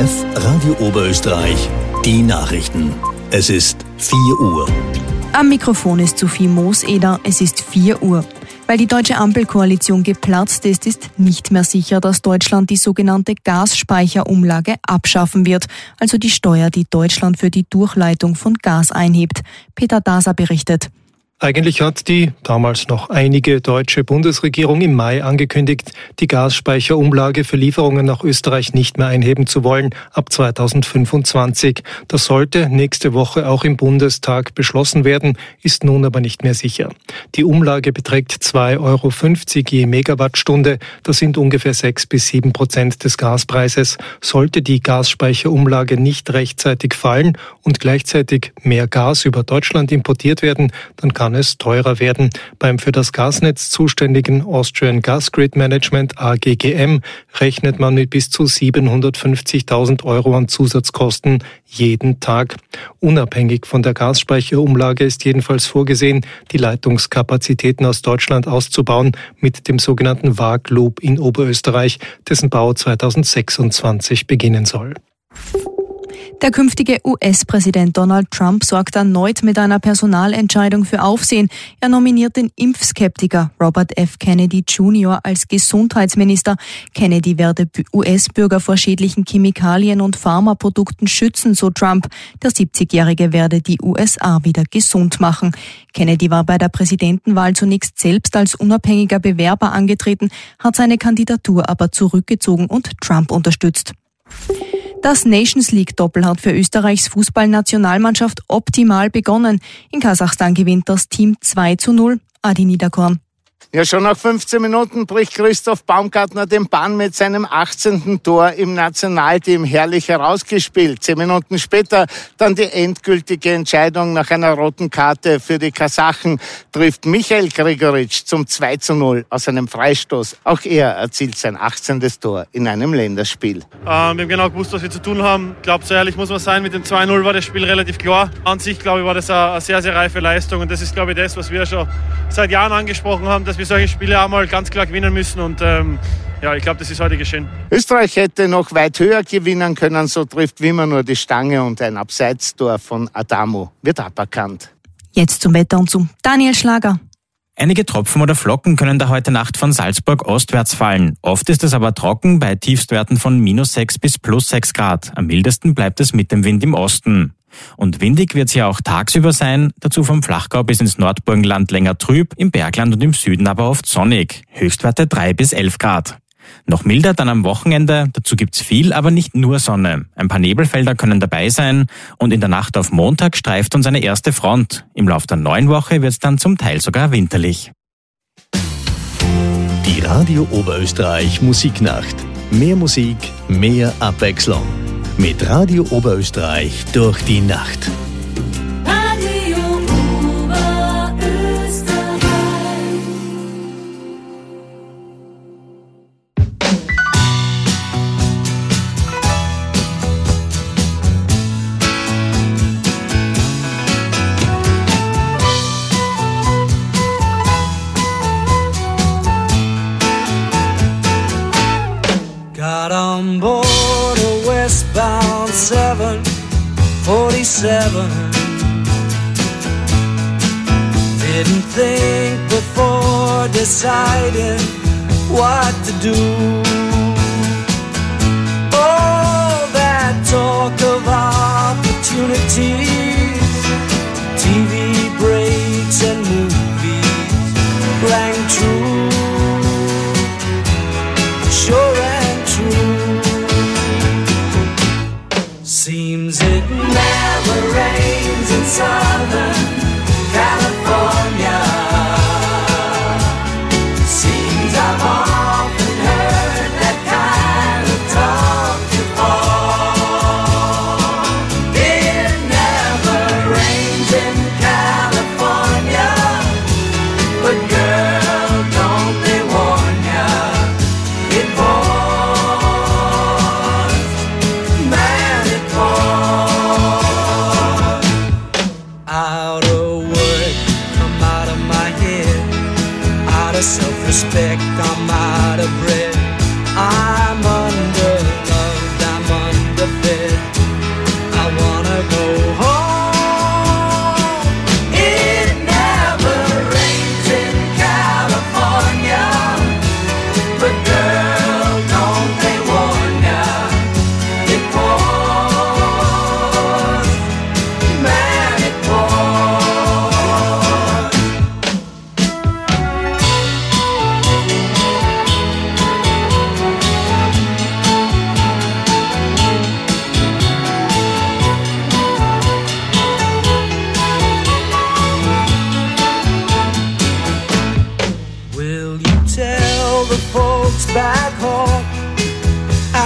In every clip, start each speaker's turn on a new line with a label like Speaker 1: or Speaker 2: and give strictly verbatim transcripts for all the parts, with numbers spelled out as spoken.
Speaker 1: F Radio Oberösterreich, die Nachrichten. Es ist vier Uhr.
Speaker 2: Am Mikrofon ist Sophie Mooseder, es ist vier Uhr. Weil die deutsche Ampelkoalition geplatzt ist, ist nicht mehr sicher, dass Deutschland die sogenannte Gasspeicherumlage abschaffen wird, also die Steuer, die Deutschland für die Durchleitung von Gas einhebt. Peter Daser berichtet.
Speaker 3: Eigentlich hat die damals noch einige deutsche Bundesregierung im Mai angekündigt, die Gasspeicherumlage für Lieferungen nach Österreich nicht mehr einheben zu wollen ab zweitausendfünfundzwanzig. Das sollte nächste Woche auch im Bundestag beschlossen werden, ist nun aber nicht mehr sicher. Die Umlage beträgt zwei Euro fünfzig je Megawattstunde. Das sind ungefähr sechs bis sieben Prozent des Gaspreises. Sollte die Gasspeicherumlage nicht rechtzeitig fallen und gleichzeitig mehr Gas über Deutschland importiert werden, dann kann es teurer werden. Beim für das Gasnetz zuständigen Austrian Gas Grid Management A G G M rechnet man mit bis zu siebenhundertfünfzigtausend Euro an Zusatzkosten jeden Tag. Unabhängig von der Gasspeicherumlage ist jedenfalls vorgesehen, die Leitungskapazitäten aus Deutschland auszubauen mit dem sogenannten V A G-Loop in Oberösterreich, dessen Bau zweitausendsechsundzwanzig beginnen soll.
Speaker 2: Der künftige U S-Präsident Donald Trump sorgt erneut mit einer Personalentscheidung für Aufsehen. Er nominiert den Impfskeptiker Robert F. Kennedy Junior als Gesundheitsminister. Kennedy werde U S-Bürger vor schädlichen Chemikalien und Pharmaprodukten schützen, so Trump. Der siebzigjährige werde die U S A wieder gesund machen. Kennedy war bei der Präsidentenwahl zunächst selbst als unabhängiger Bewerber angetreten, hat seine Kandidatur aber zurückgezogen und Trump unterstützt. Das Nations League-Doppel hat für Österreichs Fußballnationalmannschaft optimal begonnen. In Kasachstan gewinnt das Team zwei zu null. Adi Niederkorn.
Speaker 4: Ja, schon nach fünfzehn Minuten bricht Christoph Baumgartner den Bann mit seinem achtzehnten Tor im Nationalteam herrlich herausgespielt. Zehn Minuten später dann die endgültige Entscheidung nach einer roten Karte für die Kasachen trifft Michael Gregoritsch zum zwei zu null aus einem Freistoß. Auch er erzielt sein achtzehntes Tor in einem Länderspiel.
Speaker 5: Ähm, wir haben genau gewusst, was wir zu tun haben. Ich glaube, so ehrlich muss man sein, mit dem zwei null war das Spiel relativ klar. An sich, glaube ich, war das eine, eine sehr, sehr reife Leistung und das ist, glaube ich, das, was wir schon seit Jahren angesprochen haben, dass wir solche Spiele einmal ganz klar gewinnen müssen und ähm, ja, ich glaube, das ist heute geschehen.
Speaker 4: Österreich hätte noch weit höher gewinnen können, so trifft Wimmer nur die Stange und ein Abseitstor von Adamo wird aberkannt.
Speaker 2: Jetzt zum Wetter und zu Daniel Schlager.
Speaker 6: Einige Tropfen oder Flocken können da heute Nacht von Salzburg ostwärts fallen. Oft ist es aber trocken bei Tiefstwerten von minus sechs bis plus sechs Grad. Am mildesten bleibt es mit dem Wind im Osten. Und windig wird es ja auch tagsüber sein, dazu vom Flachgau bis ins Nordburgenland länger trüb, im Bergland und im Süden aber oft sonnig. Höchstwerte drei bis elf Grad. Noch milder dann am Wochenende, dazu gibt's viel, aber nicht nur Sonne. Ein paar Nebelfelder können dabei sein und in der Nacht auf Montag streift uns eine erste Front. Im Lauf der neuen Woche wird's dann zum Teil sogar winterlich.
Speaker 1: Die Radio Oberösterreich Musiknacht. Mehr Musik, mehr Abwechslung. Mit Radio Oberösterreich durch die Nacht.
Speaker 7: Radio Oberösterreich.
Speaker 8: Got on board a westbound seven forty-seven. Didn't think before deciding what to do. All that talk of opportunities, T V breaks and movies rang true. Sure and true. Seems it never rains in Southern California. Seems I've often heard that kind of talk before. It never rains in California, but girl, don't they warn ya, it pours, man, it pours. I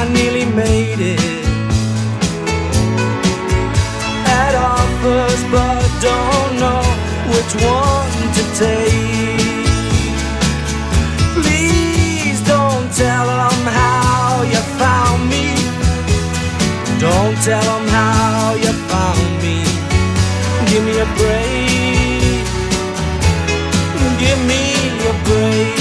Speaker 8: I nearly made it. At offers, but don't know which one to take. Please don't tell them how you found me. Don't tell them how you found me. Give me a break. Give me a break.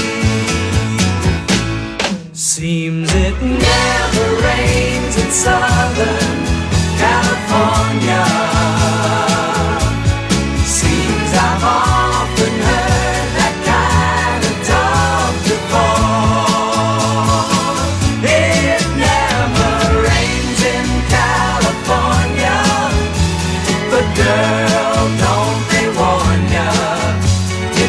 Speaker 8: Seems it never rains in Southern California. Seems I've often heard that kind of talk before. It never rains in California, but girl, don't they warn ya? It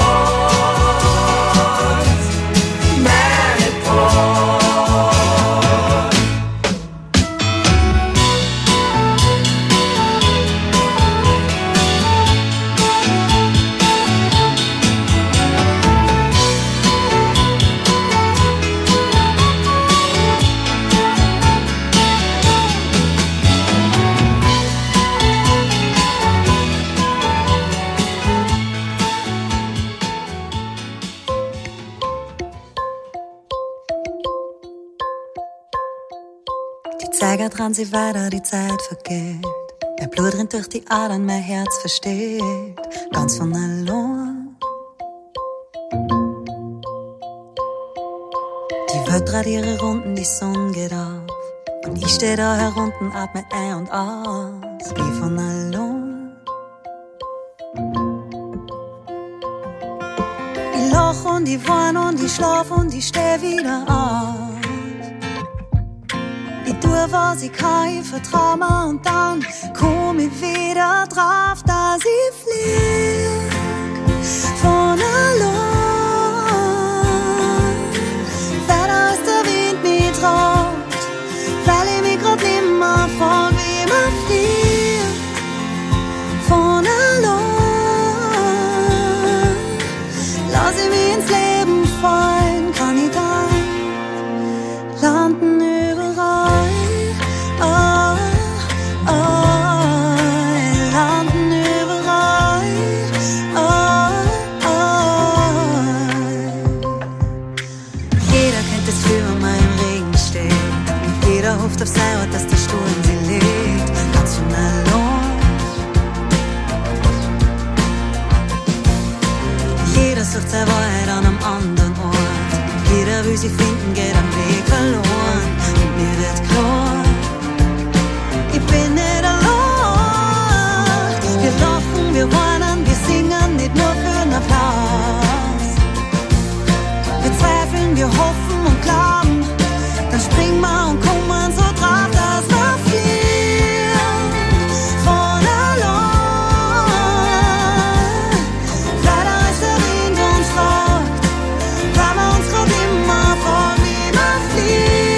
Speaker 8: pours, man, it pours.
Speaker 9: Die Zeiger dran, sie weiter, die Zeit vergeht. Mein Blut rinnt durch die Adern, mein Herz versteht. Ganz von allein. Die Welt dreht ihre Runden, die Sonne geht auf. Und ich steh da herunten, atme ein und aus. Wie von allein. Ich lach und ich wein und ich schlaf und ich steh wieder auf. Ich tue, was ich kann, ich vertrau mir und dann komm ich wieder drauf, dass ich flieg von allein. Weil als der Wind mich traut, weil ich mich grad nimmer frag, wie man fliegt von allein. Lass ich mich ins Leben fallen, kann ich dann landen überall. Oh, oh, landen überall. Oh, oh. Jeder kennt das Gefühl, wenn man im Regen steht. Jeder hofft auf sein Ort, dass der Sturm sie legt. Ganz von allein. Jeder sucht seine Wahrheit an einem anderen Ort. Jeder will sie finden, geht am Weg verloren. Und mir wird klar, ich bin nicht allein. Wir lachen, wir weinen, wir singen, nicht nur für den Applaus. Wir zweifeln, wir hoffen und glauben. Dann springen wir und kommen so drauf, dass wir fliehen von allein. Leider ist der Wind uns fragt, weil wir uns grad immer fragen, wie wir fliehen.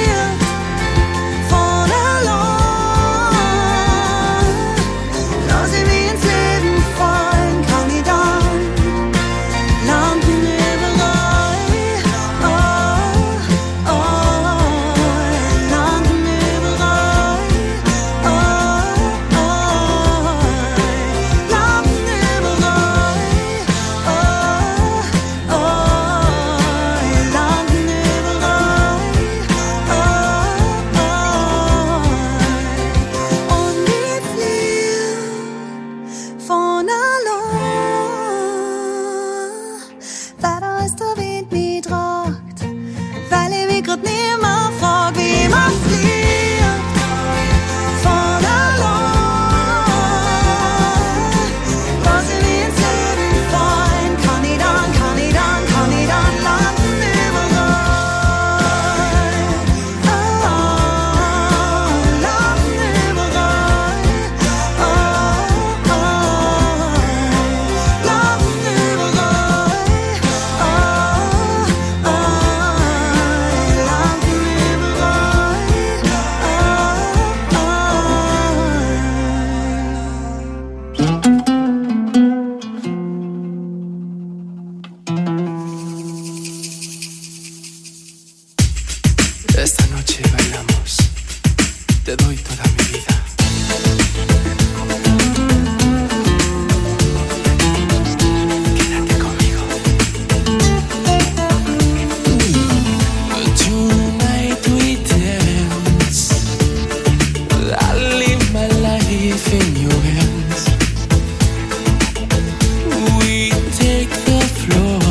Speaker 10: bailamos, te doy toda mi vida. Quédate conmigo. Tonight we dance, I live my life in your hands. We take the floor,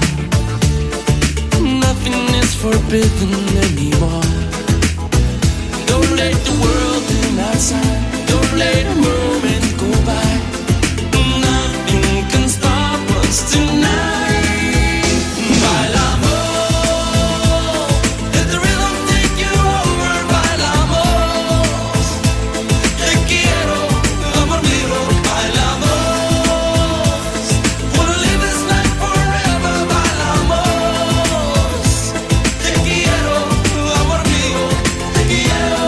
Speaker 10: nothing is forbidden anymore. Don't let the world in outside, don't let a moment go by. Nothing can stop us tonight. Bailamos, let the rhythm take you over. Bailamos, te quiero, amor mío. Bailamos, wanna live this night forever. Bailamos, te quiero, amor mío, te quiero.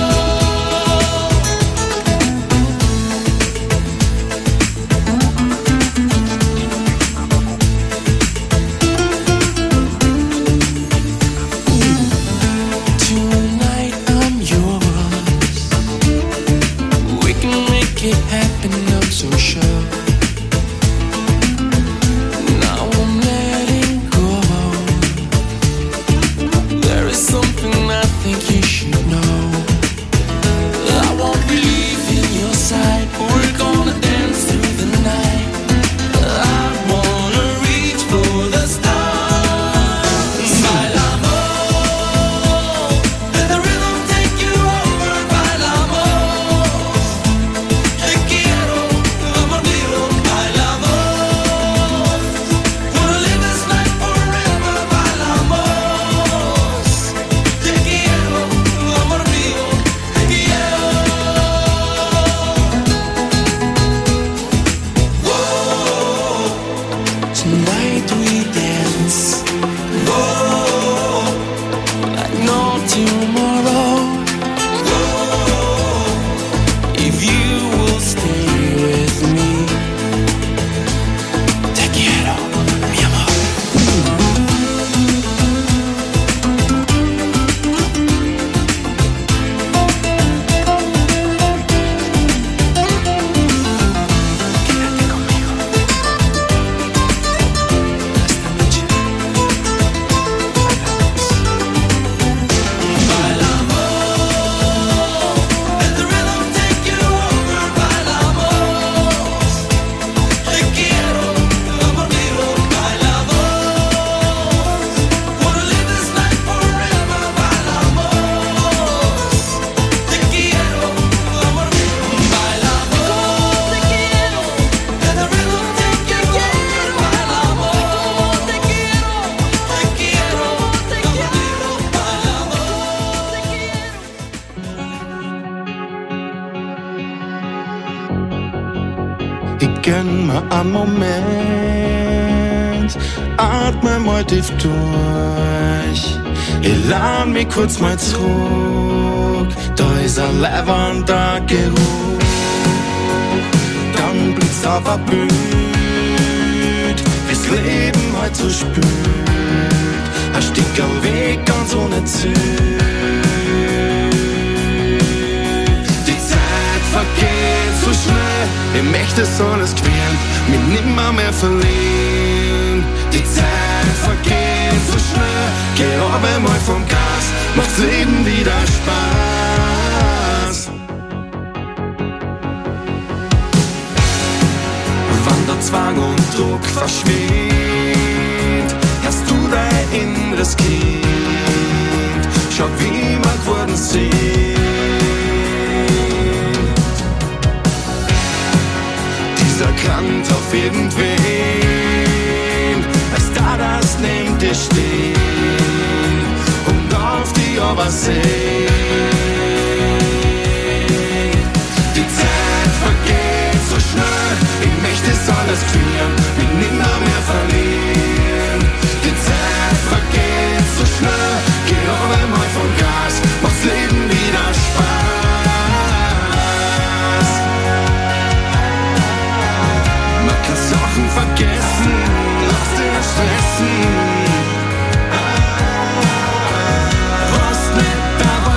Speaker 10: Tonight I'm yours. We can make it happen, I'm so sure. Now I'm letting go. There is something I think you should know. I won't leave in your side. We're gonna dance through the night. I wanna reach for the stars. Bailamos, let the rhythm take you over. Bailamos, te quiero, amor mío. Bailamos, wanna live this night forever. Bailamos, te quiero, amor mío, te quiero. Whoa, tonight we dance. Whoa, like no tomorrow. Whoa, if you will stay with me. Te quiero, mi amor. Quédate conmigo. Esta noche bailamos. Let the rhythm take you over. Bailamos, te quiero, amor mío. Bailamos, wanna live this night forever. Bailamos, te quiero, amor mío. Bailamos, te quiero. Let the rhythm take you over. Bailamos, te quiero, te quiero, te quiero. Bailamos, te quiero.
Speaker 11: Ich gönn mir einen Moment, atme mal tief durch. Ich lehn mich kurz mal zurück, da ist ein leibender Geruch. Dann blickst auf ein Bild, wie's Leben halt so spürt. Ein Stück am Weg ganz ohne Ziel. Die Zeit vergeht so schnell, ich möchte es alles queren, mich nimmer mehr verlieren. Die Zeit vergeht so schnell, geh aber mal vom Gas, macht's Leben wieder Spaß. Wann der Zwang und Druck verschwindet, hast du dein inneres Kind, schau wie wir geworden sind. Dieser Kant auf irgendwen, als da das neben dir steht und auf die Obersee. Die Zeit vergeht so schnell, ich möchte es alles klären, mich nimmer mehr verlieren. Die Zeit vergeht so schnell, geh aber mal vom Gas, macht's Leben wieder Spaß. Man kann Sachen vergessen, lass dir stressen. Was nicht dabei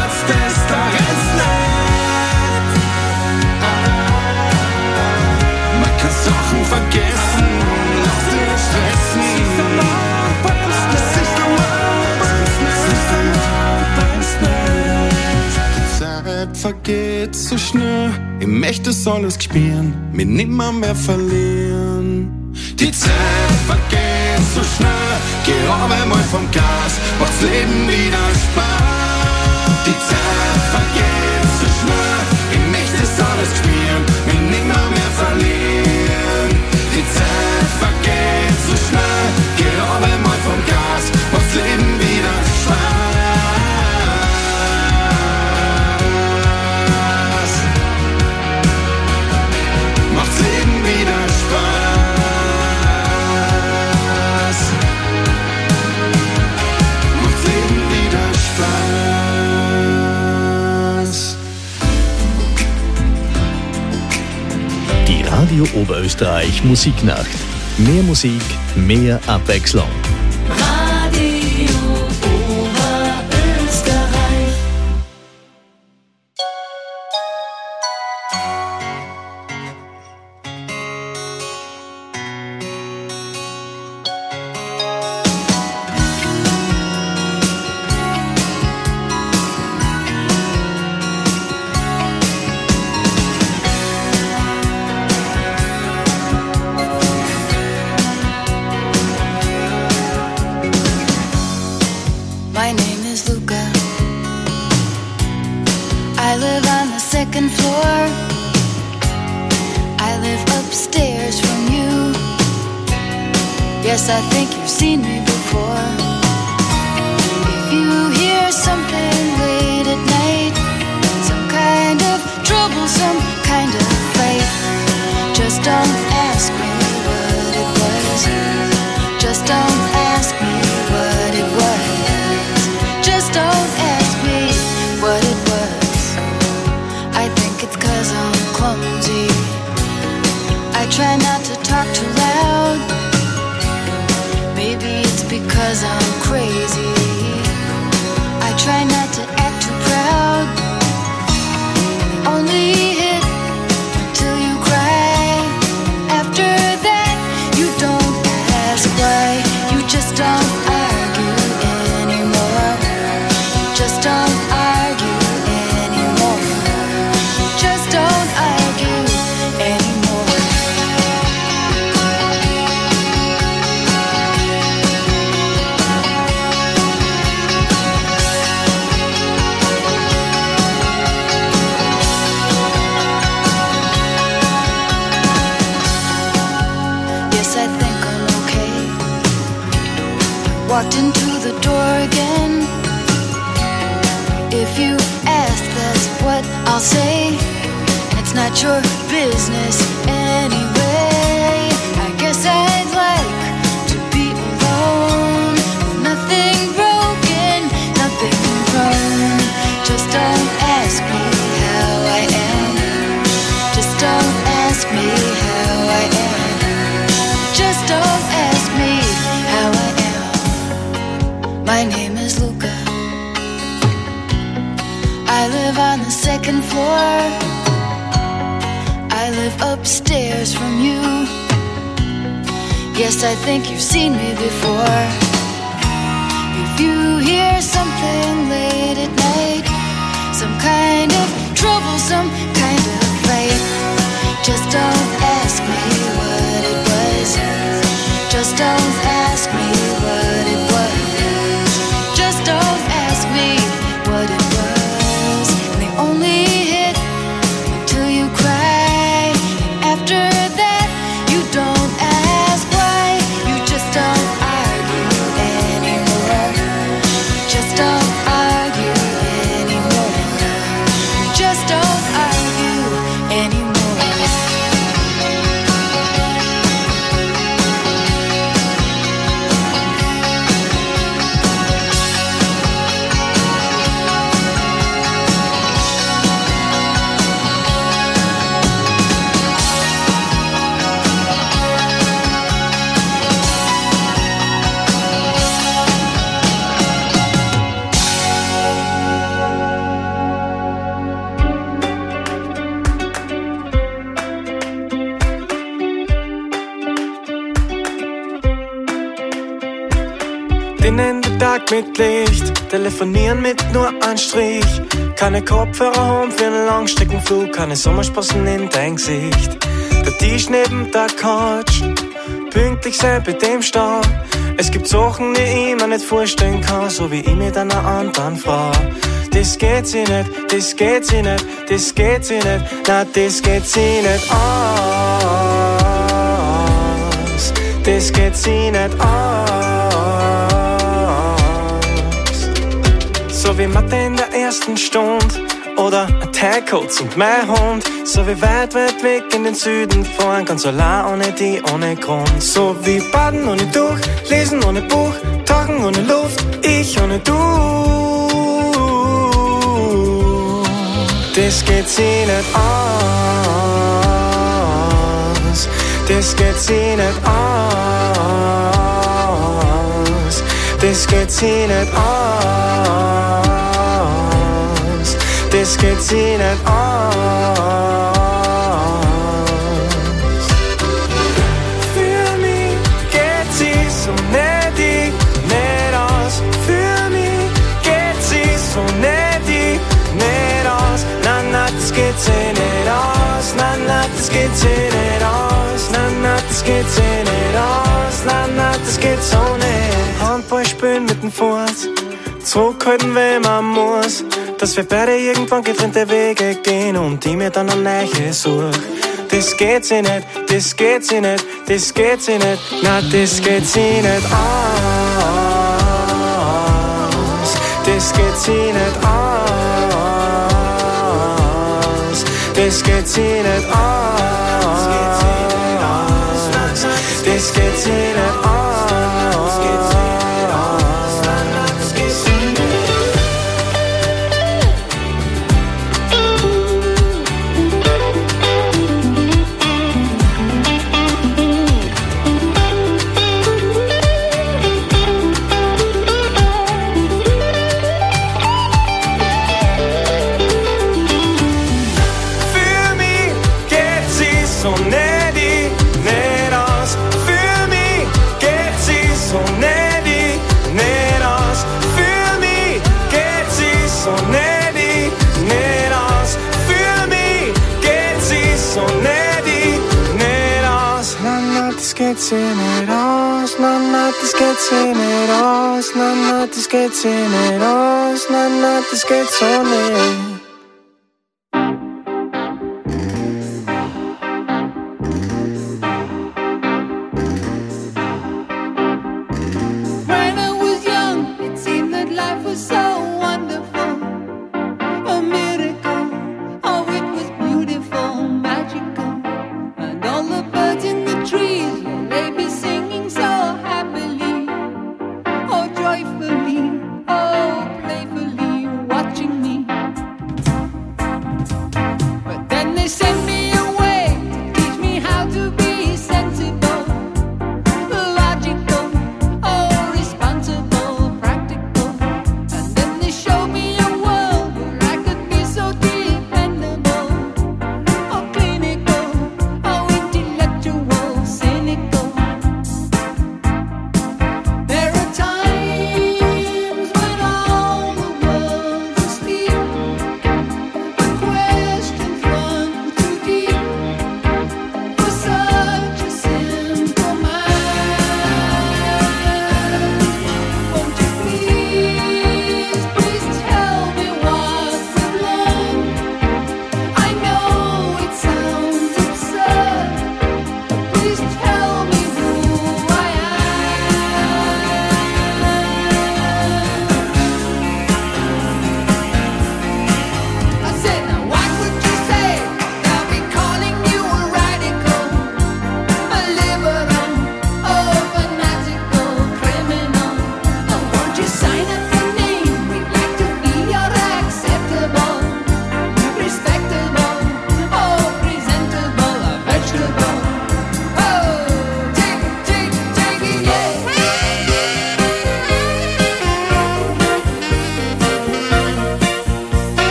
Speaker 11: vergeht so schnell. Ich möchte es alles spüren, mich nimmer mehr verlieren. Die Zeit vergeht so schnell, geh aber mal vom Gas, mach's Leben wieder Spaß. Die Zeit vergeht so schnell, ich möchte es alles spüren, mich nimmer mehr verlieren. Die Zeit vergeht so schnell, geh aber mal vom Gas, mach's Leben wieder Spaß. Macht's Leben wieder Spaß. Macht's Leben wieder Spaß.
Speaker 1: Die Radio Oberösterreich Musiknacht. Mehr Musik, mehr Abwechslung.
Speaker 7: Radio Oberösterreich.
Speaker 9: My name is Luca. I live on the second floor. I live upstairs from you. Yes, I think you've seen me before. If you hear something late at night, some kind of trouble, some kind of fight, just don't ask me what it was. Just don't ask me what it was. Just don't ask me what it was. I think it's 'cause I'm clumsy. I try not to talk too loud. Maybe it's because I'm crazy. I try not to act too proud. Only hit till you cry. After that, you don't ask why. You just don't argue anymore. Just don't argue anymore. Just don't argue anymore. Yes, I think I'm okay. Walked into the door again. If you ask, that's what I'll say. And it's not your business anyway. I guess I'd like to be alone, with nothing broken, nothing wrong. Just don't ask me how I am. Just don't ask me how I am. Just don't ask me how I am. My name is Luca. I live on the second floor. I live upstairs from you. Yes, I think you've seen me before. If you hear something late at night, some kind of trouble, some kind of fight, just don't ask me what it was. Just don't ask me what it was. Just don't ask me what it was. And they only hit until you cry. After that, you don't ask why. You just don't argue anymore. Just don't argue anymore. Just don't argue anymore.
Speaker 8: Den Ende Tag mit Licht, telefonieren mit nur Anstrich. Keine Kopfhörer haben für einen Langstreckenflug, keine Sommersprossen in dein Gesicht. Der Tisch neben der Couch, pünktlich sein bei dem Stau. Es gibt Sachen, die ich mir nicht vorstellen kann, so wie ich mit einer anderen Frau. Das geht sie nicht, das geht sie nicht, das geht sie nicht, na das geht sie nicht aus. Das geht sie nicht aus. So wie Mathe in der ersten Stunde oder ein Tagcoats und mein Hund. So wie weit, weit weg in den Süden fahren, ganz allein ohne die, ohne Grund. So wie baden ohne Tuch, lesen ohne Buch, tauchen ohne Luft, ich ohne du. Das geht sie nicht aus. Das geht sie nicht aus. Das geht sie nicht aus. Das geht sie nicht aus. Für mich geht sie so nett, nicht aus. Für mich geht sie so nett, nicht aus. Na, na, das geht sie nicht aus. Na, na, das geht sie nicht aus. Na, na, das geht sie nicht aus. Na, na, das geht so nicht. Handball spielen mit dem Fuß, zurückhalten, wenn man muss. Dass wir beide irgendwann getrennte Wege gehen und die mir dann eine neue such. Das geht sie nicht, das geht sie nicht, das geht sie nicht. Na, das geht sie nicht aus. Das geht sie nicht aus. Das geht sie nicht aus. Das geht sie nicht aus. Geht sie nicht aus, na na, das geht sie nicht aus, na na, das geht sie nicht aus, na na, das geht so nicht.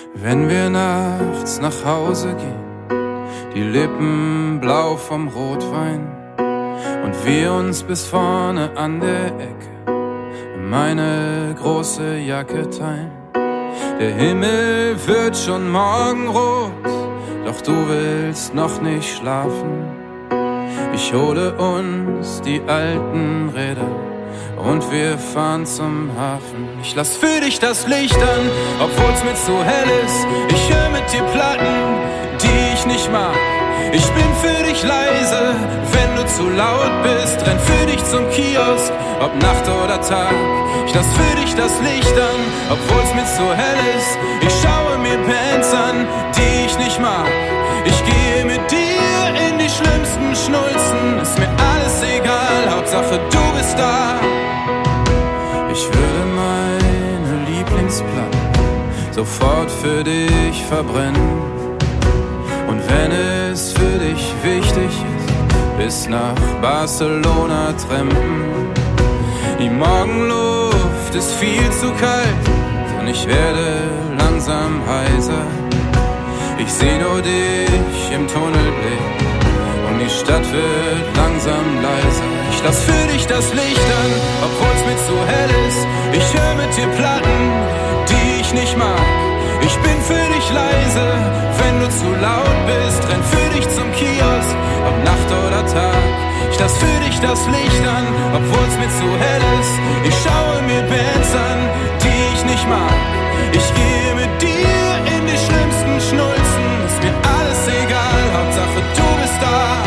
Speaker 12: Wenn wir nachts nach Hause gehen, die Lippen blau vom Rotwein und wir uns bis vorne an der Ecke meine große Jacke teilen. Der Himmel wird schon morgenrot, doch du willst noch nicht schlafen. Ich hole uns die alten Räder und wir fahren zum Hafen. Ich lass für dich das Licht an, obwohl's mir zu hell ist. Ich höre mit dir Platten, die ich nicht mag. Ich bin für dich leise, wenn du zu laut bist. Renn für dich zum Kiosk, ob Nacht oder Tag. Ich lass für dich das Licht an, obwohl's mir zu hell ist. Ich schaue mir Bands an, die ich nicht mag. Ich gehe mit dir in die schlimmsten Schnulzen. Ist mir alles egal, Hauptsache du bist da. Ich würde meine Lieblingsplatte sofort für dich verbrennen. Und wenn es für dich wichtig ist, bis nach Barcelona trampen. Die Morgenluft ist viel zu kalt und ich werde langsam heiser. Ich seh nur dich im Tunnelblick und die Stadt wird langsam leiser. Ich lass für dich das Licht an, obwohl's mir zu hell ist. Ich hör mit dir Platten, die ich nicht mag. Ich bin für dich leise, wenn du zu laut bist. Renn für dich zum Kiosk, ob Nacht oder Tag. Ich lass für dich das Licht an, obwohl's mir zu hell ist. Ich schaue mir Bands an, die ich nicht mag. Ich gehe mit dir in die schlimmsten Schnulzen. Ist mir alles egal, Hauptsache du bist da.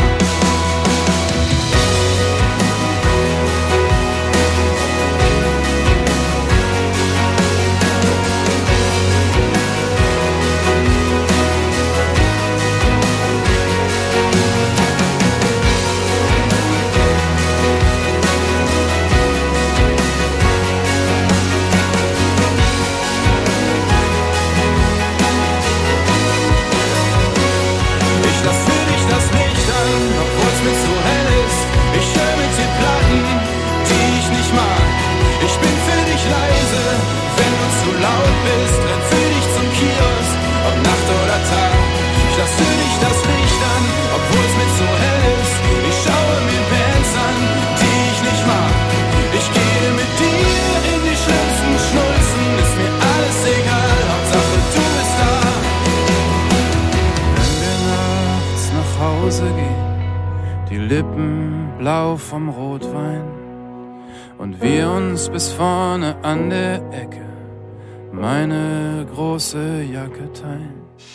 Speaker 12: Blau vom Rotwein und wir uns bis vorne an der Ecke meine große Jacke teilen.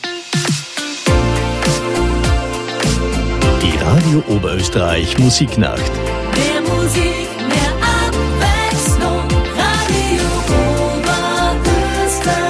Speaker 1: Die Radio Oberösterreich Musiknacht.
Speaker 7: Mehr Musik, mehr Abwechslung. Radio Oberösterreich.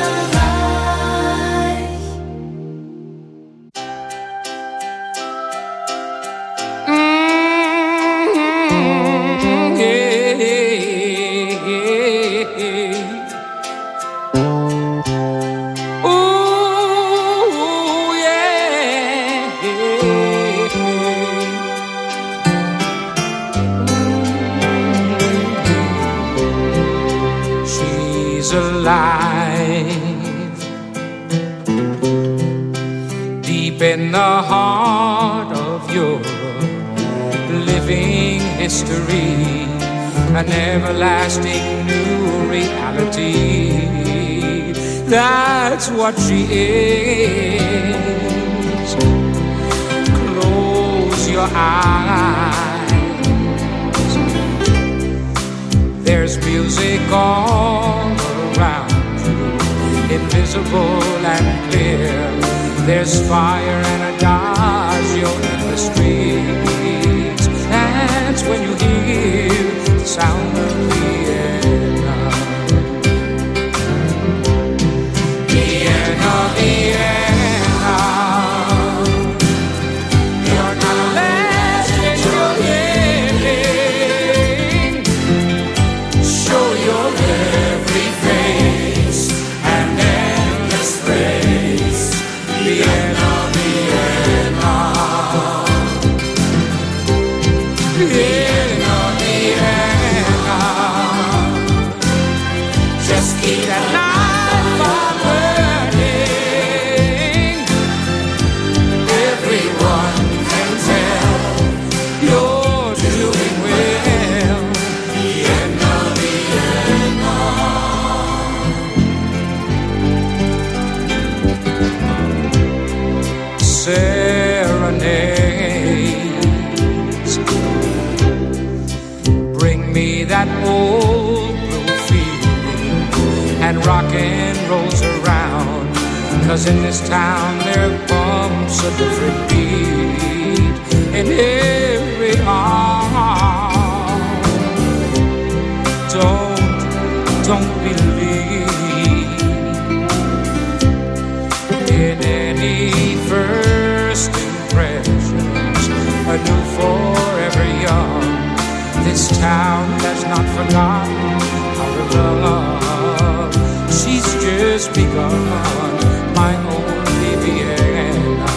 Speaker 13: In the heart of Europe, living history, an everlasting new reality. That's what she is. Close your eyes. There's music all around you, invisible and clear. There's fire and adagio in the streets. That's when you hear the sound of Vienna. Vienna, Vienna. You're not a last in your living. Show your every face and endless praise. Vienna, Vienna.
Speaker 8: serenades. Bring me that old blue feeling and rock and rolls around. 'Cause in this town there bumps a different beat in every arm. Don't, don't believe in any first impressions, anew forever young. This town has not forgotten how to love. She's just begun, my only Vienna.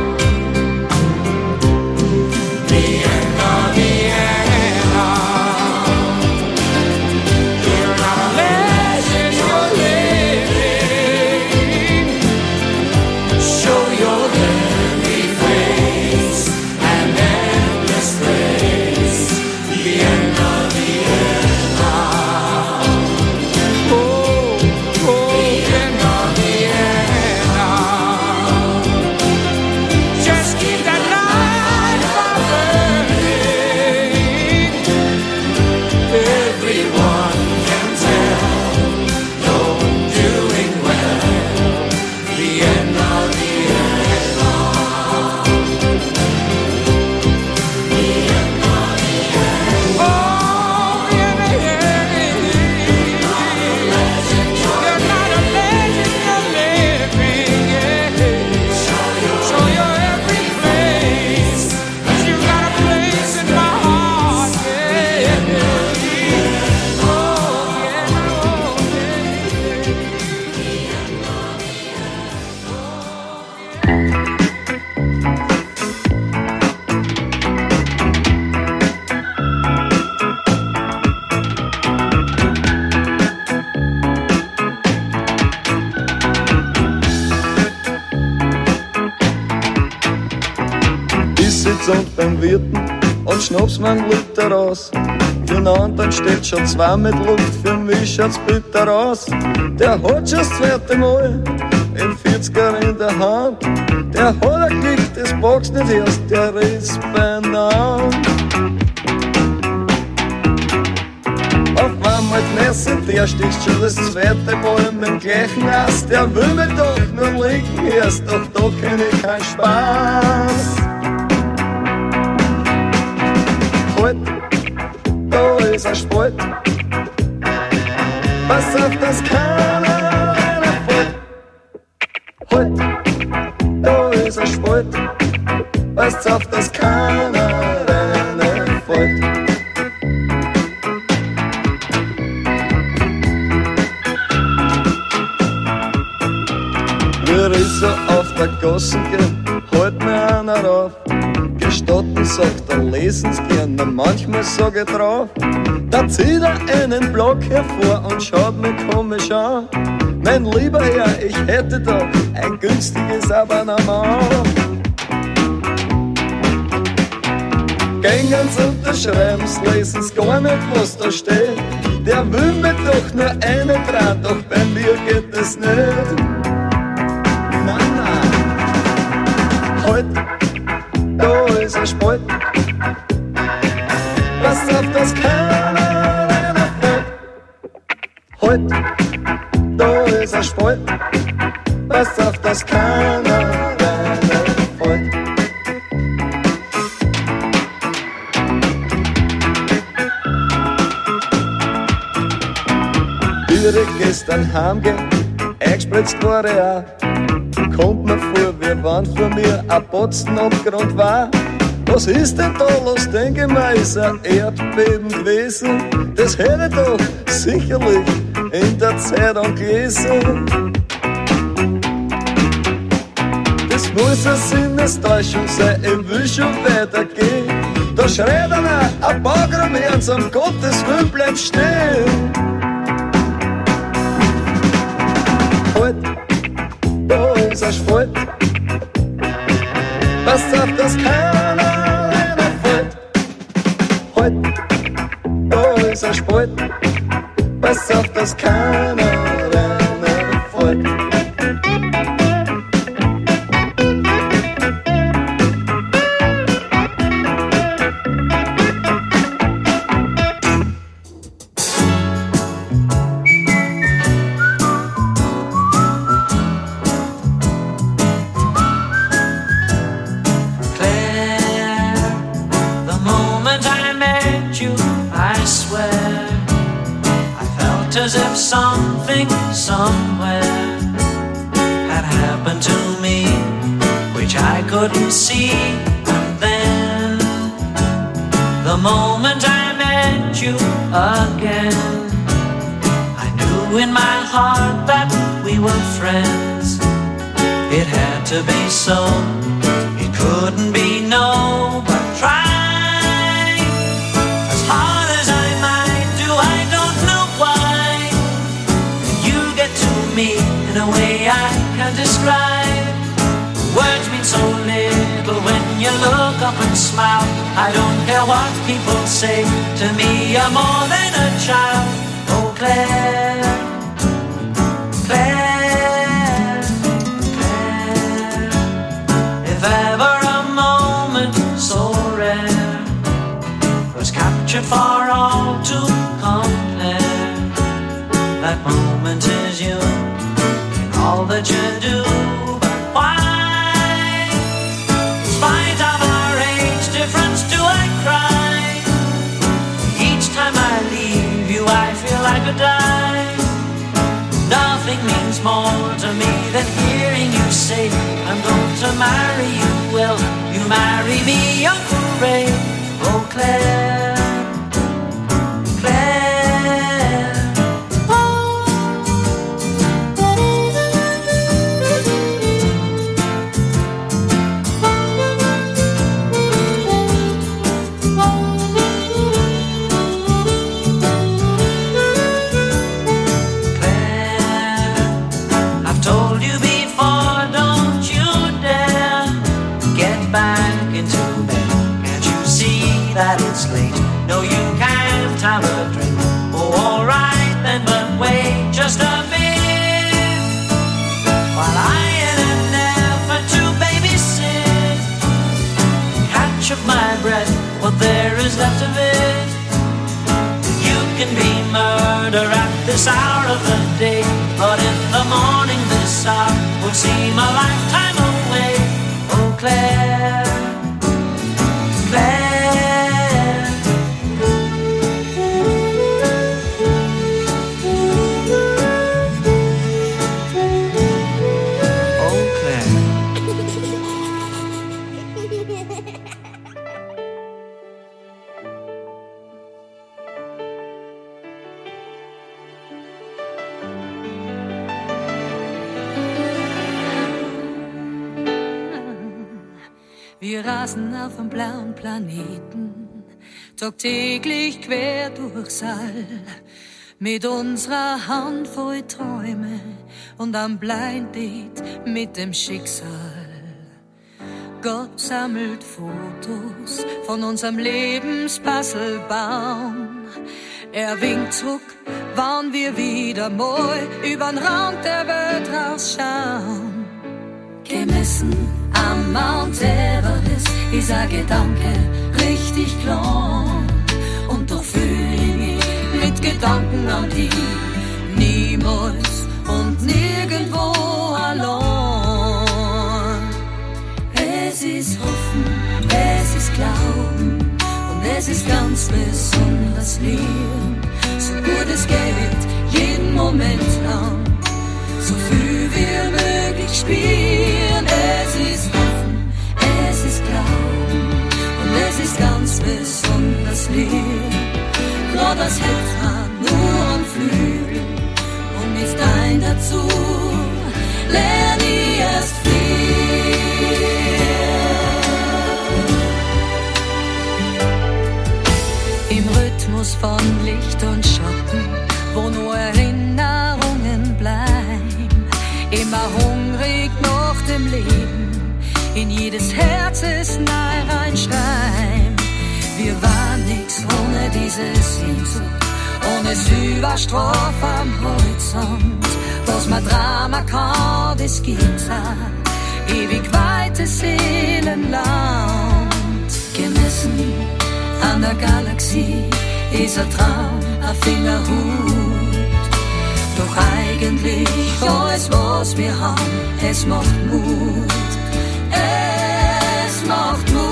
Speaker 8: Vienna, Vienna. You're not a legend, you're living. Show your very face and endless grace. Vienna, Vienna. Oh, oh, Vienna, Vienna. Just keep that light burning. Everyone can tell you're doing well. Vienna, Vienna. Oh, Vienna, you're not a legend, you're living, yeah. Show your every face, 'cause you've got a place in my heart, yeah. Oh, yeah,
Speaker 14: Ich sitz und beim Wirten und schnapp's mir einen Liter raus. Für einen anderen steht schon zwei mit Luft, für mich schaut's bitter aus. Der hat schon das zweite Mal in vierziger in der Hand. Der hat ein Glück, das packst nicht erst, der ist beieinander. Auf einmal Messer, der sticht schon das zweite Mal mit dem gleichen Ass. Der will mir doch nur linken erst, doch da kenn ich keinen Spaß. Halt, da ist ein Spalt. Pass auf, dass keiner reinfällt. Halt, da ist ein Spalt. Pass auf, dass keiner reinfällt. Wir ist so auf der Gassen gehen, halt mir einer auf. Gestatten, sagt er, lesen's gern, na manchmal sag ich drauf. Da zieht er einen Block hervor und schaut mir komisch an. Mein lieber Herr, ich hätte da ein günstiges Abonnement. Gängen's unterschreiben's, lesen's gar nicht, was da steht. Der will mir doch nur einen dran, doch bei mir geht es nicht. Nein, nein. Halt, da ist ein Spalt. Pass auf, dass keiner reinfällt. Halt, da ist ein Spalt. Pass auf, dass keiner reinfällt. Direkt gestern heimgehen, eingespritzt war ich auch. Kommt mir vor, wie wenn von mir ein Batzen Abgrund war. Was ist denn da los, denke ich mir, ist ein Erdbeben gewesen. Das hätte ich doch sicherlich in der Zeitung gelesen. Das muss eine Sinnestäuschung sein, ich will schon weitergehen. Da schreit einer, ein Bagram ernst, um Gottes Willen bleib stehen. Halt, da ist ein Spalt. Pass auf, dass keiner reinfällt. Halt, da ist ein Spalt. Pass auf, dass keiner reinfällt.
Speaker 15: happened to me, which I couldn't see. And then, the moment I met you again, I knew in my heart that we were friends. It had to be so, it couldn't be no, but try as hard as I might do, I don't know why. You get to me in a way I can't describe. Words mean so little when you look up and smile. I don't care what people say, to me you're more than a child. Oh Claire, Claire, Claire, if ever a moment so rare was captured for all to compare, that moment is you in all that you do. But why, in spite of our age difference, do I cry? Each time I leave you I feel I could die. Nothing means more to me than hearing you say, I'm going to marry you. Will you marry me, Uncle Ray? Oh Claire, Claire. I've told you before, don't you dare get back into bed. Can't you see that it's late? No, you can't have a drink. Oh, alright then, but wait just a bit, while I in an effort to babysit catch up my breath, what there is left of it. You can be murder at this hour of the day, but in the morning this hour would seem a lifetime away. Oh Claire, Claire, oh Claire.
Speaker 16: Wir rasen auf einem blauen Planeten, tagtäglich quer durchs All, mit unserer Hand voll Träume und am Blind Date mit dem Schicksal. Gott sammelt Fotos von unserem Lebenspuzzlebaum. Er winkt zurück, wann wir wieder mal übern Rand der Welt rausschauen. Gemessen am Mount Everest ist ein Gedanke richtig klar. Und doch fühle ich mich mit Gedanken an die niemals und nirgendwo allein. Es ist Hoffen, es ist Glauben und es ist ganz besonders lieb. So gut es geht, jeden Moment lang, so viel wie möglich spielen. Es ist Hoffen, es ist Glauben und es ist ganz besonders lieb. Klar, das hält man nur am Flügel und mit dein dazu lern ich erst viel. Im Rhythmus von Licht und Schatten, wo nur Erinnerungen bleiben, immer hungrig nach dem Leben, in jedes Herz ist nahe reinschreiben. Wir waren nix ohne diese Sehnsucht, ohne Überstroff am Horizont. Was man Drama kann, das gibt's auch ewig weites Seelenland. Gemessen an der Galaxie ist ein Traum, ein Fingerhut. Doch eigentlich alles, was wir haben, es macht Mut. Es macht Mut.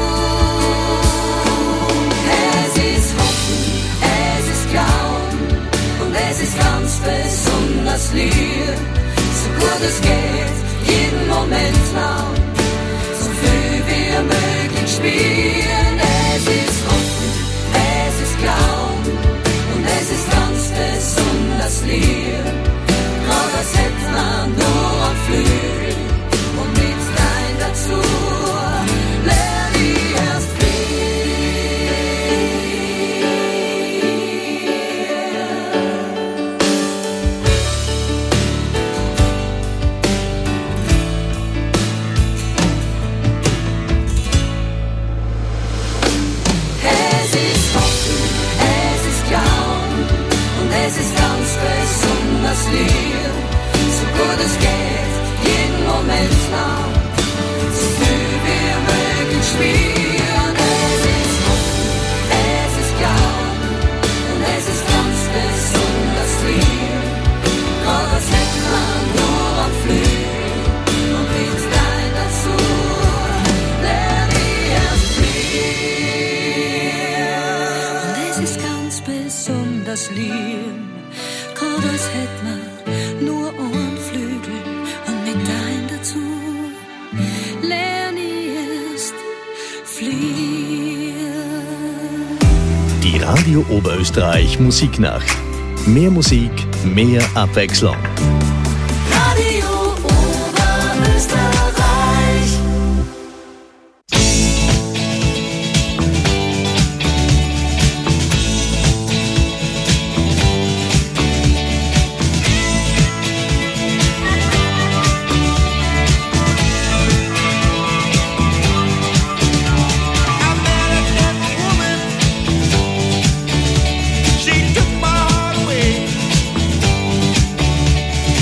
Speaker 16: Es ist Hoffen, es ist Glauben und es ist ganz besonders lieb. So gut es geht, jeden Moment Moment lang so viel wie möglich spielen. Es ist Hoffen, es ist Glauben und es ist ganz besonders lieb. Grad als hätte man nur am Flügel und mit dein dazu lern ich erst besonders lieb, so gut es geht, jeden Moment lang, so viel wie möglich spielen. Es ist Hoffen, es ist Glauben und es ist ganz besonders lieb. Grad als hätte man nur am Flügel und mit dein dazu lern ich erst fliehen. Und es ist ganz besonders lieb. Grad als hätt man nur einen Flügel und mit dein dazu lern ich erst fliehen.
Speaker 1: Die Radio Oberösterreich Musiknacht. Mehr Musik, mehr Abwechslung.
Speaker 16: Radio Oberösterreich.
Speaker 10: She took my heart away.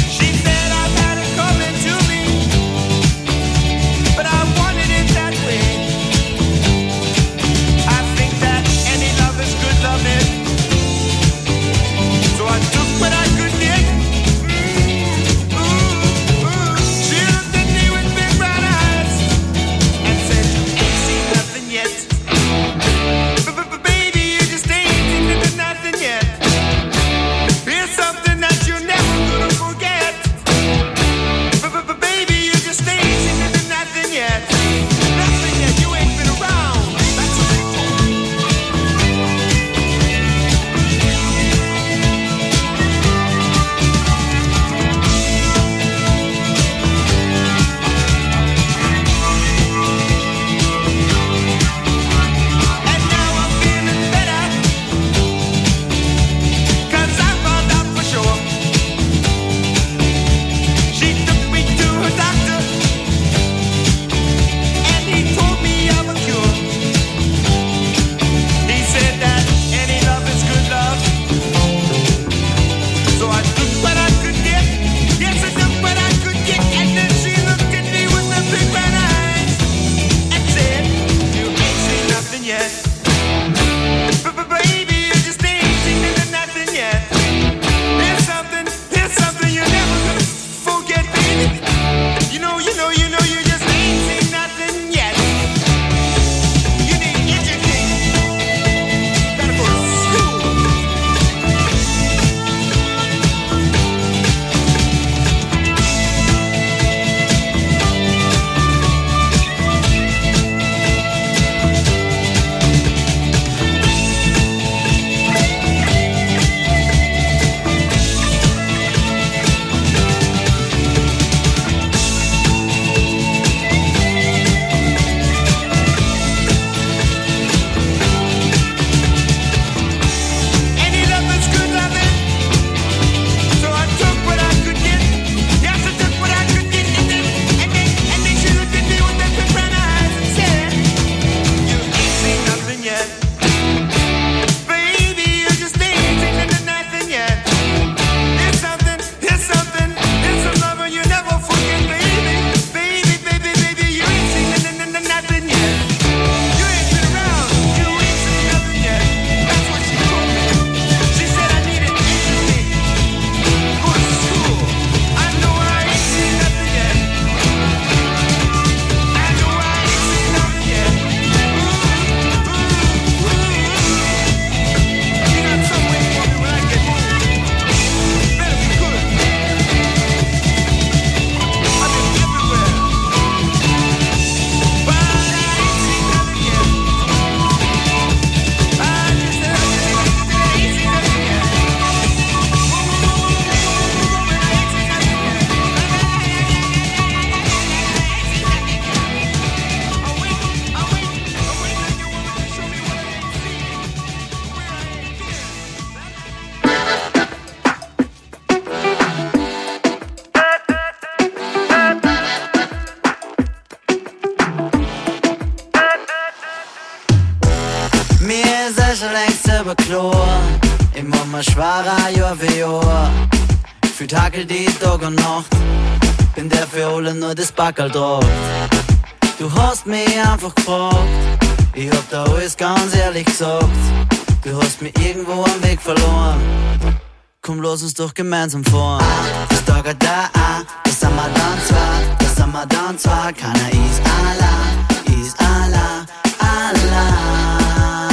Speaker 17: selber klar. Ich mach mir schwerer Jahr für Jahr. Für Tage die Tag und Nacht. Bin der für alle nur das Backerl drauf. Du hast mich einfach gefragt. Ich hab da alles ganz ehrlich gesagt. Du hast mich irgendwo am Weg verloren. Komm, lass uns doch gemeinsam fahren. Das Tag da, das sind wir dann zwei. Das sind wir dann zwei. Keiner ist allein, ist allein, allein.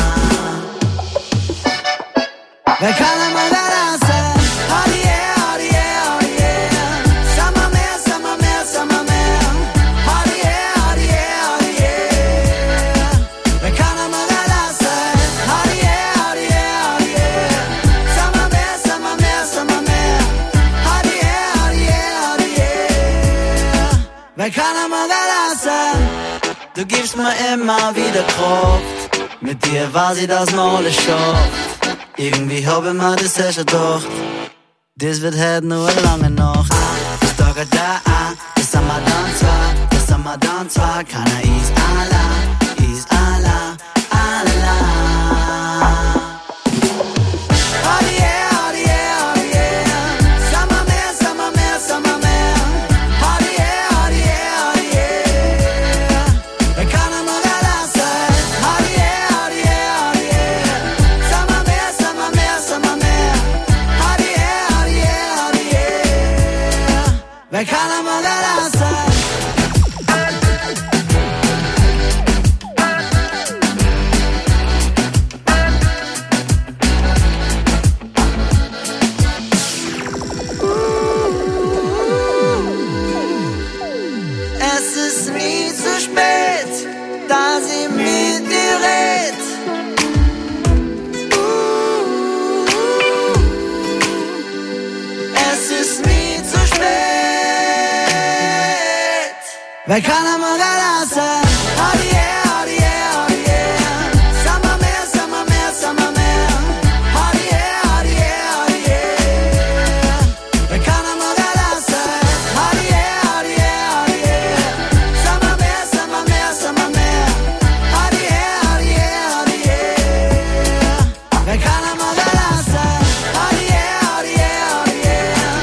Speaker 17: Wer kann einmal da sein? Oh yeah, oh yeah, oh yeah. Sag mal mehr, sag mal mehr, sag mal mehr. Oh yeah, oh yeah, oh yeah. Wer kann einmal da sein? Oh yeah, oh yeah, oh yeah. Sag mal mehr, sag mal mehr, sag mal mehr. Oh yeah, oh yeah, oh yeah. Wer kann einmal da sein? Du gibst mir immer wieder Kraft. Mit dir weiß ich, dass man alles schafft. Irgendwie hab ich mir das eh schon gedacht. Das wird heute nur eine lange Nacht. Das Tag da, das sind wir dann zwei. Das sind wir dann zwei. Keiner ist allein, ist allein, allein. Oh yeah, oh yeah, oh yeah. Sag mal mehr, sag mal mehr, sag mal mehr. Oh yeah, oh yeah, oh yeah. Wer kann einmal da sein? Oh yeah, oh yeah, oh yeah. Sag mal mehr, sag mal mehr, sag mal mehr. Oh yeah, oh yeah, oh yeah. Wer kann einmal da sein? Es ist nie zu spät, dass ich mit dir red. Es ist nie zu spät. Wer kann einmal da sein? Oh yeah, oh yeah, oh yeah. Sag mal mehr, sag mal mehr, sag mal mehr. Oh yeah, oh yeah, oh yeah. Wer kann einmal da sein? Oh yeah, oh yeah, oh yeah. Sag mal mehr, sag mal mehr, sag mal mehr. Oh yeah, oh yeah, oh yeah. Wer kann einmal da sein? Oh yeah, oh yeah, oh yeah.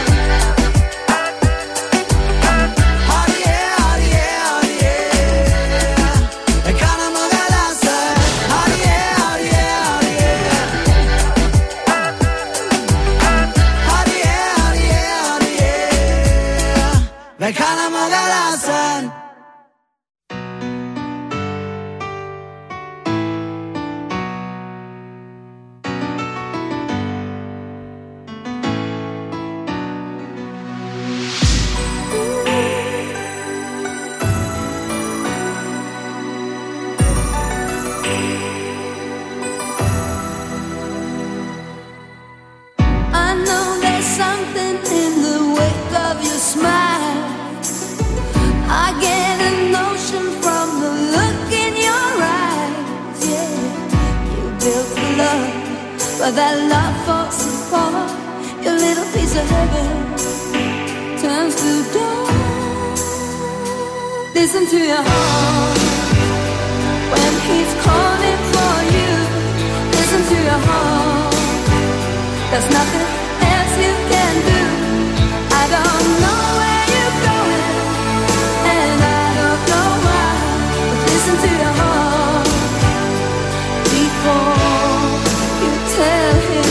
Speaker 17: Oh yeah, oh yeah, oh yeah. Wer kann einmal da sein? Oh yeah, oh yeah, oh yeah. Oh yeah, oh yeah, oh yeah. Wer kann einmal da sein?
Speaker 16: I know there's something in the wake of your smile. I get a notion from the look in your eyes. Yeah, you built for love, but that love falls apart. Your little piece of heaven turns to dawn. Listen to your heart when he's calling for you. Listen to your heart. There's nothing else you can do. I don't know where you're going, and I don't know why. But listen to your heart before you tell him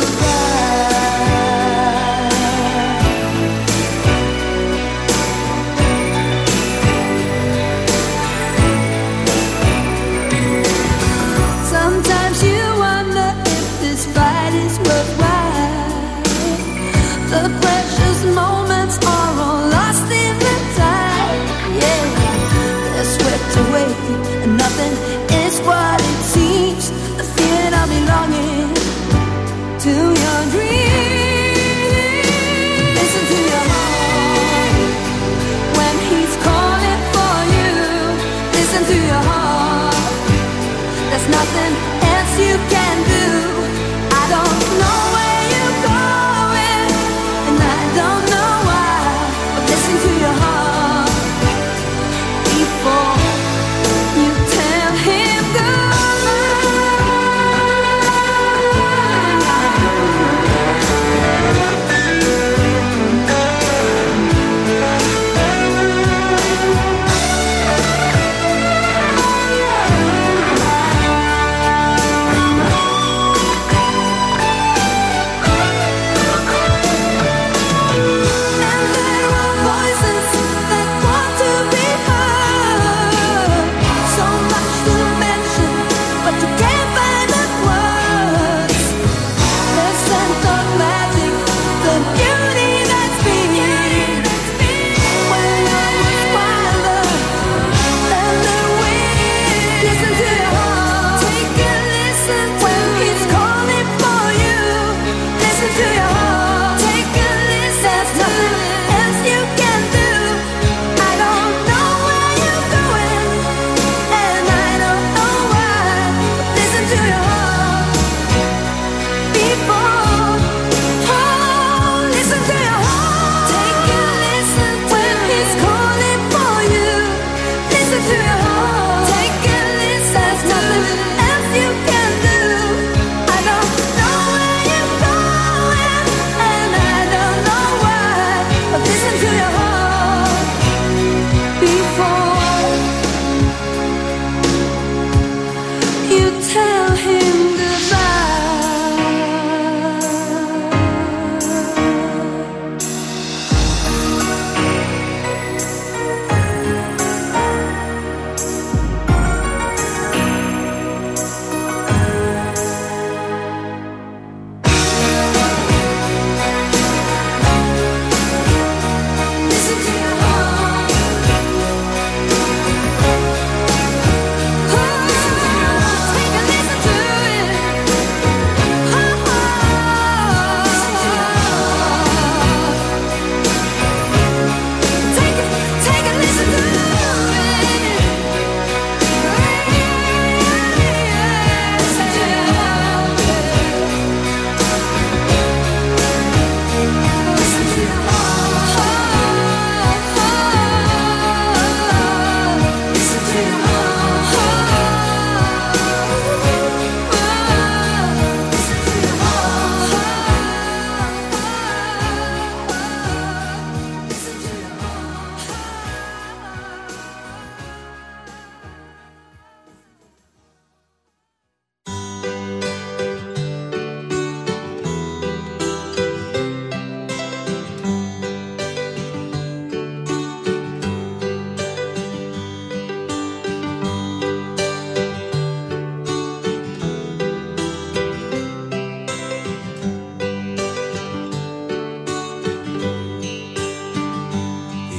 Speaker 16: goodbye. Sometimes you wonder if this fight is worthwhile. The precious moments are all lost in the tide. Yeah, they're swept away, and nothing is what it seems. The feeling of belonging to your dream. Listen to your heart when he's calling for you. Listen to your heart. There's nothing else you can do. I don't know where you're going, and I don't know why. But listen to your heart before you tell him goodbye.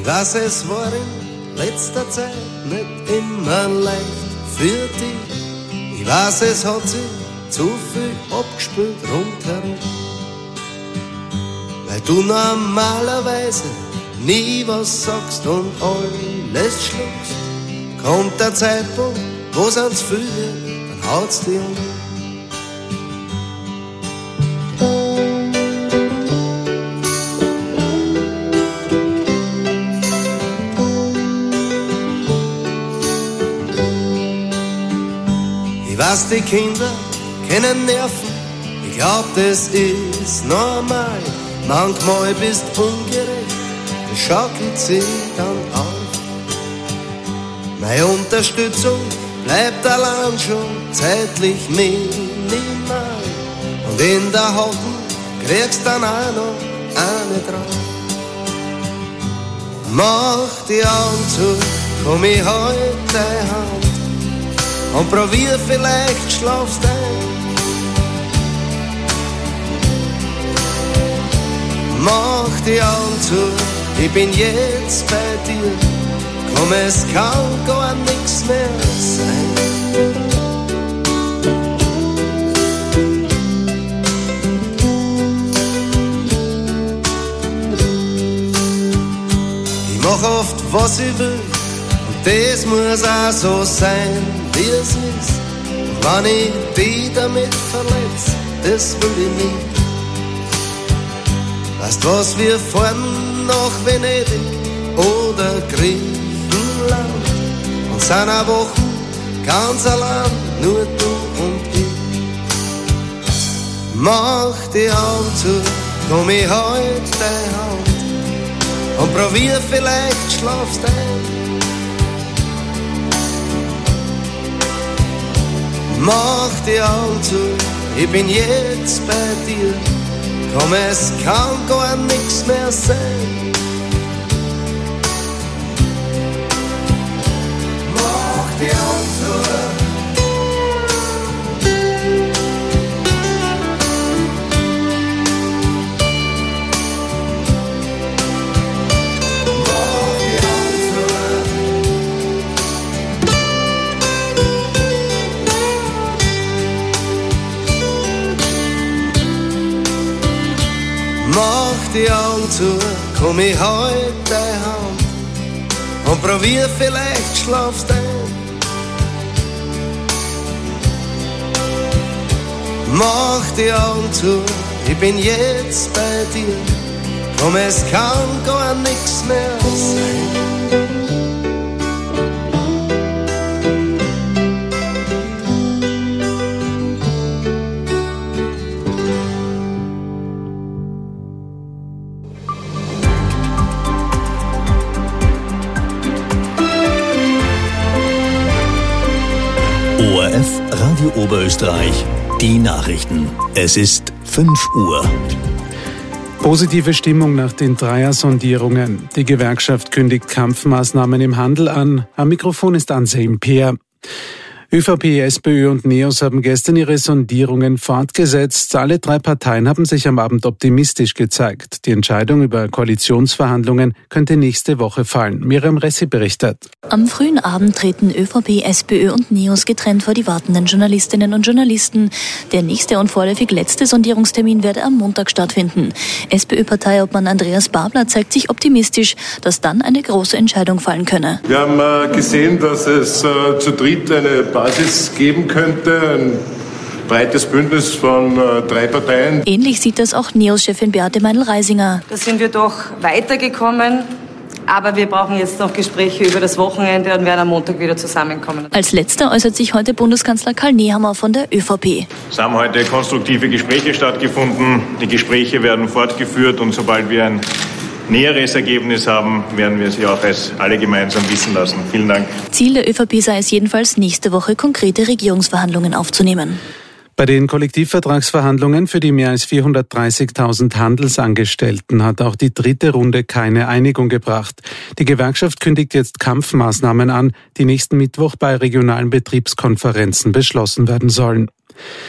Speaker 18: Ich weiß, es war in letzter Zeit nicht immer leicht für dich. Ich weiß, es hat sich zu viel abgespielt rundherum. Weil du normalerweise nie was sagst und alles schluckst. Kommt der Zeitpunkt, wo's ans viel wird, dann haut's dich um. Ich weiß, die Kinder kennen Nerven, ich glaub, das ist normal. Manchmal bist ungerecht, das schaukelt sich dann auf. Meine Unterstützung bleibt allein schon zeitlich minimal. Und in der Hoffnung kriegst dann auch noch eine drauf. Mach die Augen zu, komm ich halt deine Hand und probier, vielleicht schlafst ein. Mach die Augen zu, ich bin jetzt bei dir. Komm, es kann gar nichts mehr sein. Ich mach oft, was ich will, und das muss auch so sein, wie es ist. Und wenn ich dich damit verletz, das will ich nicht. Weißt was, wir fahren nach Venedig oder Griechenland und sind eine Woche ganz allein, nur du und ich. Mach die Augen zu, komm ich halt deine Hand und probier, vielleicht schlafst ein. Mach die Augen zu, ich bin jetzt bei dir. Komm, es kann gar nichts mehr sein. Mach die Augen zu. Mach die Augen Mach die Augen zu, komm ich halt deine Hand und probier, vielleicht schlafst ein. Mach die Augen zu, ich bin jetzt bei dir. Komm, es kann gar nichts mehr sein.
Speaker 1: O R F Radio Oberösterreich, die Nachrichten. Es ist fünf Uhr.
Speaker 19: Positive Stimmung nach den Dreier-Sondierungen. Die Gewerkschaft kündigt Kampfmaßnahmen im Handel an. Am Mikrofon ist Anselm Peer. ÖVP, SPÖ und NEOS haben gestern ihre Sondierungen fortgesetzt. Alle drei Parteien haben sich am Abend optimistisch gezeigt. Die Entscheidung über Koalitionsverhandlungen könnte nächste Woche fallen. Miriam Ressi berichtet.
Speaker 20: Am frühen Abend treten ÖVP, SPÖ und NEOS getrennt vor die wartenden Journalistinnen und Journalisten. Der nächste und vorläufig letzte Sondierungstermin werde am Montag stattfinden. SPÖ-Parteiobmann Andreas Babler zeigt sich optimistisch, dass dann eine große Entscheidung fallen könne.
Speaker 21: Wir haben äh, gesehen, dass es äh, zu dritt eine Basis geben könnte, ein breites Bündnis von äh, drei Parteien.
Speaker 20: Ähnlich sieht das auch NEOS-Chefin Beate Meinl-Reisinger.
Speaker 22: Da sind wir doch weitergekommen, aber wir brauchen jetzt noch Gespräche über das Wochenende und werden am Montag wieder zusammenkommen.
Speaker 20: Als letzter äußert sich heute Bundeskanzler Karl Nehammer von der ÖVP.
Speaker 23: Es haben heute konstruktive Gespräche stattgefunden. Die Gespräche werden fortgeführt und sobald wir ein näheres Ergebnis haben, werden wir sie auch als alle gemeinsam wissen lassen. Vielen Dank.
Speaker 20: Ziel der ÖVP sei es jedenfalls, nächste Woche konkrete Regierungsverhandlungen aufzunehmen.
Speaker 19: Bei den Kollektivvertragsverhandlungen für die mehr als vierhundertdreißigtausend Handelsangestellten hat auch die dritte Runde keine Einigung gebracht. Die Gewerkschaft kündigt jetzt Kampfmaßnahmen an, die nächsten Mittwoch bei regionalen Betriebskonferenzen beschlossen werden sollen.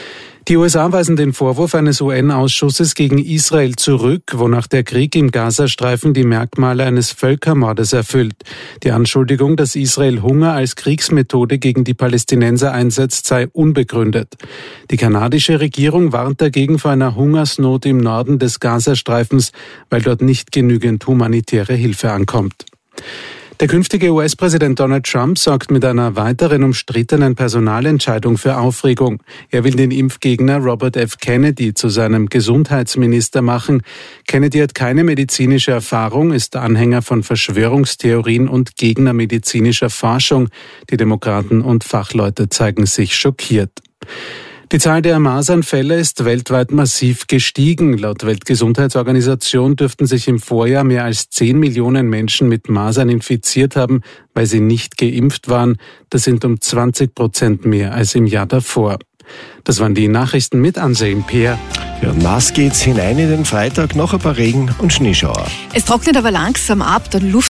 Speaker 19: Die U S A weisen den Vorwurf eines U N-Ausschusses gegen Israel zurück, wonach der Krieg im Gazastreifen die Merkmale eines Völkermordes erfüllt. Die Anschuldigung, dass Israel Hunger als Kriegsmethode gegen die Palästinenser einsetzt, sei unbegründet. Die kanadische Regierung warnt dagegen vor einer Hungersnot im Norden des Gazastreifens, weil dort nicht genügend humanitäre Hilfe ankommt. Der künftige U S-Präsident Donald Trump sorgt mit einer weiteren umstrittenen Personalentscheidung für Aufregung. Er will den Impfgegner Robert F. Kennedy zu seinem Gesundheitsminister machen. Kennedy hat keine medizinische Erfahrung, ist Anhänger von Verschwörungstheorien und Gegner medizinischer Forschung. Die Demokraten und Fachleute zeigen sich schockiert. Die Zahl der Masernfälle ist weltweit massiv gestiegen. Laut Weltgesundheitsorganisation dürften sich im Vorjahr mehr als zehn Millionen Menschen mit Masern infiziert haben, weil sie nicht geimpft waren. Das sind um zwanzig Prozent mehr als im Jahr davor. Das waren die Nachrichten mit Anselm Peer.
Speaker 3: Ja, nass geht's hinein in den Freitag, noch ein paar Regen- und Schneeschauer.
Speaker 4: Es trocknet aber langsam ab, dann Luft